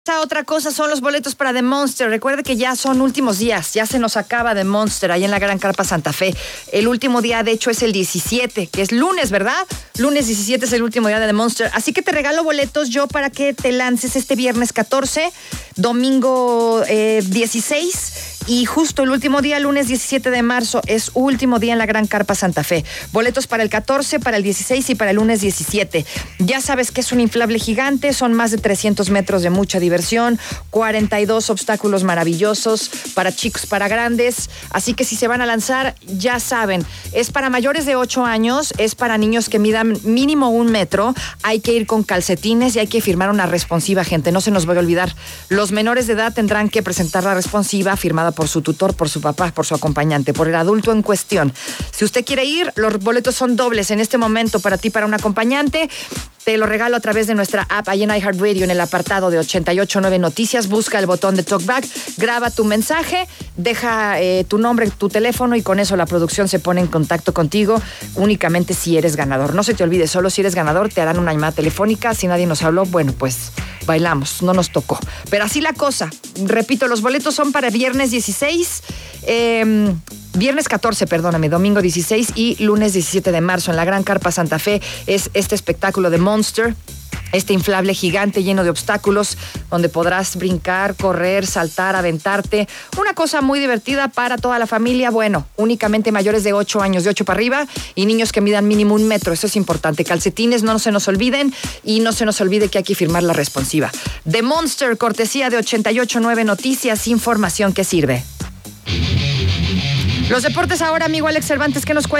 Esta otra cosa son los boletos para The Monster. Recuerde que ya son últimos días, ya se nos acaba The Monster ahí en la Gran Carpa Santa Fe. El último día, de hecho, es el 17, que es lunes, ¿verdad? Lunes 17 es el último día de The Monster. Así que te regalo boletos yo para que te lances este viernes 14, domingo 16 y justo el último día, lunes 17 de marzo, es último día en la Gran Carpa Santa Fe. Boletos para el 14, para el 16 y para el lunes 17. Ya sabes que es un inflable gigante, son más de 300 metros de mucha diversión, 42 obstáculos maravillosos para chicos, para grandes. Así que si se van a lanzar, ya saben, es para mayores de 8 años, es para niños que midan mínimo 1 metro, hay que ir con calcetines y hay que firmar una responsiva, gente, no se nos vaya a olvidar. Los menores de edad tendrán que presentar la responsiva firmada por su tutor, por su papá, por su acompañante, por el adulto en cuestión. Si usted quiere ir, los boletos son dobles en este momento para ti, para un acompañante. Te lo regalo a través de nuestra app ahí en iHeartRadio, en el apartado de 889 Noticias. Busca el botón de Talkback, graba tu mensaje, deja tu nombre, tu teléfono y con eso la producción se pone en contacto contigo únicamente si eres ganador. No se te olvide, solo si eres ganador te harán una llamada telefónica. Si nadie nos habló, bueno, pues bailamos, no nos tocó. Pero así la cosa. Repito, los boletos son para viernes 16, viernes 14, perdóname, domingo 16 y lunes 17 de marzo en la Gran Carpa Santa Fe. Es este espectáculo de Monster, este inflable gigante lleno de obstáculos donde podrás brincar, correr, saltar, aventarte. Una cosa muy divertida para toda la familia. Bueno, únicamente mayores de 8 años, de 8 para arriba, y niños que midan mínimo 1 metro. Eso es importante. Calcetines, no se nos olviden, y no se nos olvide que hay que firmar la responsiva. The Monster, cortesía de 889 Noticias, información que sirve. Los deportes ahora, amigo Alex Cervantes, ¿qué nos cuenta?